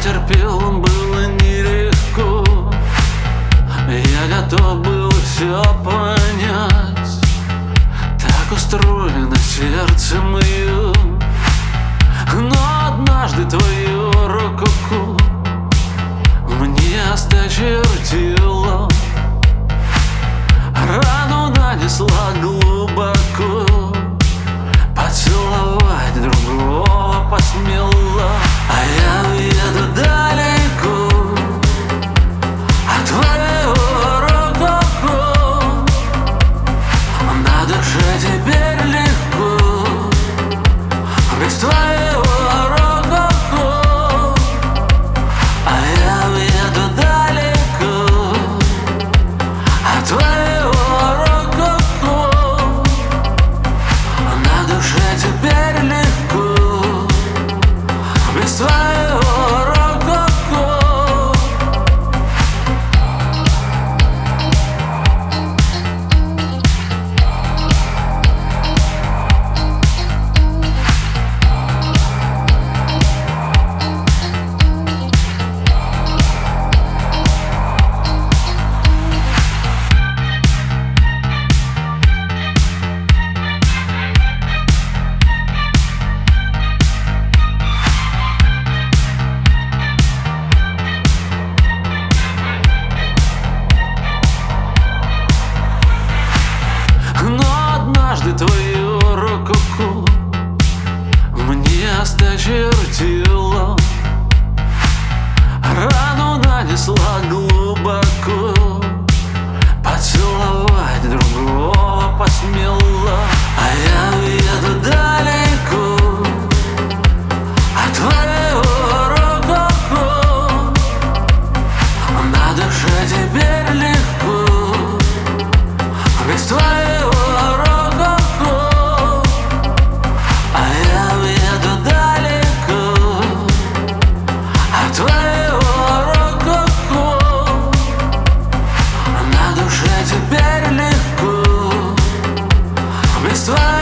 терпел, было нелегко. Я готов был все понять. Так устроено сердце мое. Но однажды твое рококо мне осточертело. Рану нанесла глубоко, поцеловать другого посмела. А я уеду далеко от твоего рококо. На душе теперь легко без твоего рококо. А я уеду далеко от твоего рококо. На душе теперь легко без твоего рококо. Однажды твое рококо мне осточертело. Рану нанесла глубоко, поцеловать другого посмела. А я уеду далеко от твоего рококо. На душе теперь легко без твоего. Теперь легко без твоего.